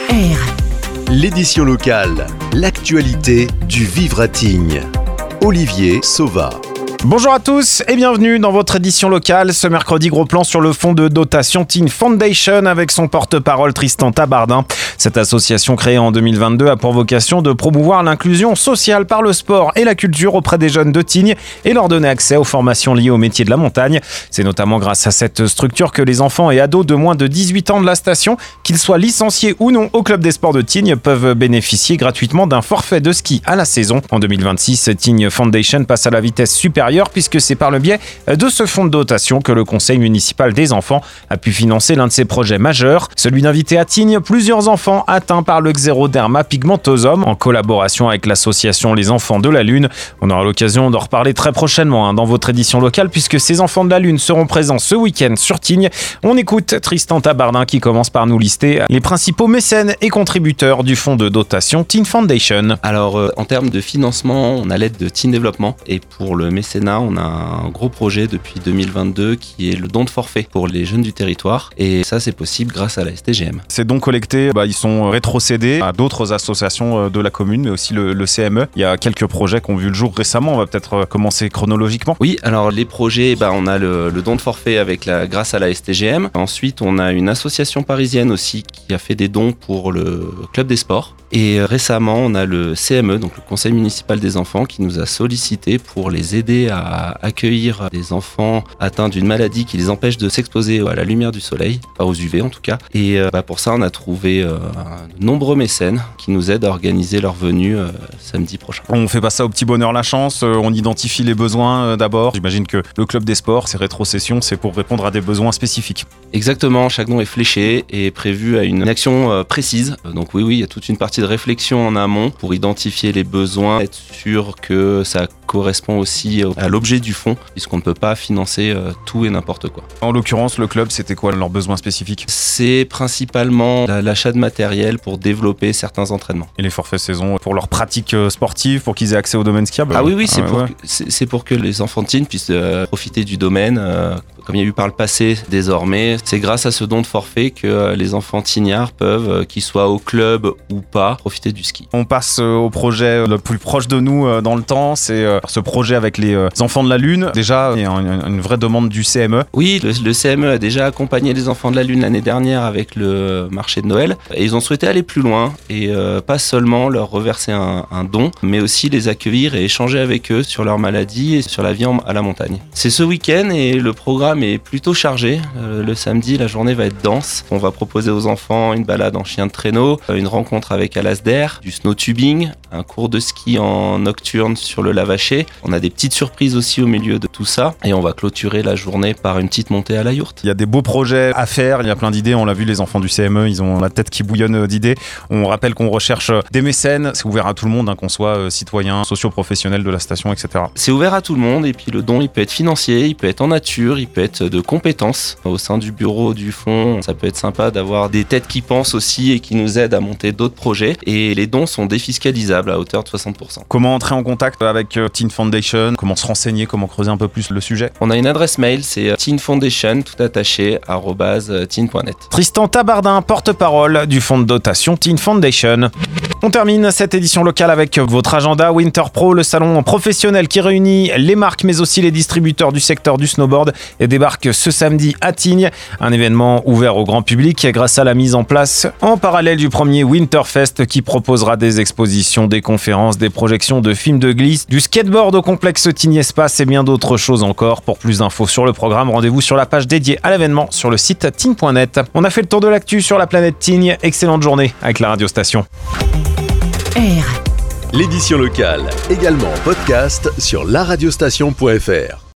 R. L'édition locale, l'actualité du vivre à Tignes. Olivier Sauva. Bonjour à tous et bienvenue dans votre édition locale. Ce mercredi, gros plan sur le fonds de dotation Teen Foundation avec son porte-parole Tristan Tabardin. Cette association créée en 2022 a pour vocation de promouvoir l'inclusion sociale par le sport et la culture auprès des jeunes de Tignes et leur donner accès aux formations liées au métier de la montagne. C'est notamment grâce à cette structure que les enfants et ados de moins de 18 ans de la station, qu'ils soient licenciés ou non au club des sports de Tignes, peuvent bénéficier gratuitement d'un forfait de ski à la saison. En 2026, Teen Foundation passe à la vitesse supérieure puisque c'est par le biais de ce fonds de dotation que le conseil municipal des enfants a pu financer l'un de ses projets majeurs, celui d'inviter à Tignes plusieurs enfants atteints par le xéroderma pigmentosum en collaboration avec l'association Les Enfants de la Lune. On aura l'occasion d'en reparler très prochainement dans votre édition locale puisque ces enfants de la Lune seront présents ce week-end sur Tignes. On écoute Tristan Tabardin qui commence par nous lister les principaux mécènes et contributeurs du fonds de dotation Teen Foundation. Alors en termes de financement, on a l'aide de Teen Développement et pour le mécénat, on a un gros projet depuis 2022 qui est le don de forfait pour les jeunes du territoire et ça c'est possible grâce à la STGM. Ces dons collectés, ils sont rétrocédés à d'autres associations de la commune mais aussi le CME. Il y a quelques projets qui ont vu le jour récemment, on va peut-être commencer chronologiquement. Oui, alors les projets, on a le don de forfait grâce à la STGM. Ensuite, on a une association parisienne aussi qui a fait des dons pour le club des sports. Et récemment, on a le CME, donc le Conseil municipal des enfants, qui nous a sollicité pour les aider à accueillir des enfants atteints d'une maladie qui les empêche de s'exposer à la lumière du soleil, pas aux UV en tout cas. Et pour ça, on a trouvé de nombreux mécènes qui nous aident à organiser leur venue samedi prochain. On fait pas ça au petit bonheur la chance, on identifie les besoins d'abord. J'imagine que le club des sports, ces rétrocessions, c'est pour répondre à des besoins spécifiques. Exactement, chaque don est fléché et prévu à une action précise. Donc oui, il y a toute une partie de réflexion en amont pour identifier les besoins, être sûr que ça correspond aussi à l'objet du fonds, puisqu'on ne peut pas financer tout et n'importe quoi. En l'occurrence, le club, c'était quoi leurs besoins spécifiques ? C'est principalement l'achat de matériel pour développer certains entraînements. Et les forfaits saison pour leurs pratiques sportives, pour qu'ils aient accès au domaine skiable ? Ah oui, c'est pour que les enfants de Tignes puissent profiter du domaine. Comme il y a eu par le passé, désormais, c'est grâce à ce don de forfait que les enfants tignards peuvent, qu'ils soient au club ou pas, profiter du ski. On passe au projet le plus proche de nous dans le temps, c'est ce projet avec les enfants de la Lune. Déjà, il y a une vraie demande du CME. Oui, le CME a déjà accompagné les enfants de la Lune l'année dernière avec le marché de Noël. Et ils ont souhaité aller plus loin et pas seulement leur reverser un don, mais aussi les accueillir et échanger avec eux sur leur maladie et sur la vie à la montagne. C'est ce week-end et le programme est plutôt chargé. Le samedi, la journée va être dense. On va proposer aux enfants une balade en chien de traîneau, une rencontre avec Alasdair, du snowtubing, un cours de ski en nocturne sur le Lavaché. On a des petites surprises aussi au milieu de tout ça et on va clôturer la journée par une petite montée à la yourte. Il y a des beaux projets à faire, il y a plein d'idées. On l'a vu, les enfants du CME, ils ont la tête qui bouillonne d'idées. On rappelle qu'on recherche des mécènes. C'est ouvert à tout le monde, qu'on soit citoyen, socio-professionnel de la station, etc. C'est ouvert à tout le monde et puis le don, il peut être financier, il peut être en nature, il peut être de compétences. Au sein du bureau du fonds, ça peut être sympa d'avoir des têtes qui pensent aussi et qui nous aident à monter d'autres projets. Et les dons sont défiscalisables à hauteur de 60%. Comment entrer en contact avec Teen Foundation ? Comment se renseigner ? Comment creuser un peu plus le sujet ? On a une adresse mail, c'est teenfoundation, tout attaché, @teen.net. Tristan Tabardin, porte-parole du fonds de dotation Teen Foundation. On termine cette édition locale avec votre agenda Winter Pro, le salon professionnel qui réunit les marques mais aussi les distributeurs du secteur du snowboard et débarque ce samedi à Tignes. Un événement ouvert au grand public grâce à la mise en place en parallèle du premier Winterfest qui proposera des expositions, des conférences, des projections de films de glisse, du skateboard au complexe Tignes Espace et bien d'autres choses encore. Pour plus d'infos sur le programme, rendez-vous sur la page dédiée à l'événement sur le site tignes.net. On a fait le tour de l'actu sur la planète Tignes. Excellente journée avec la radiostation. R. L'édition locale, également en podcast sur laradiostation.fr.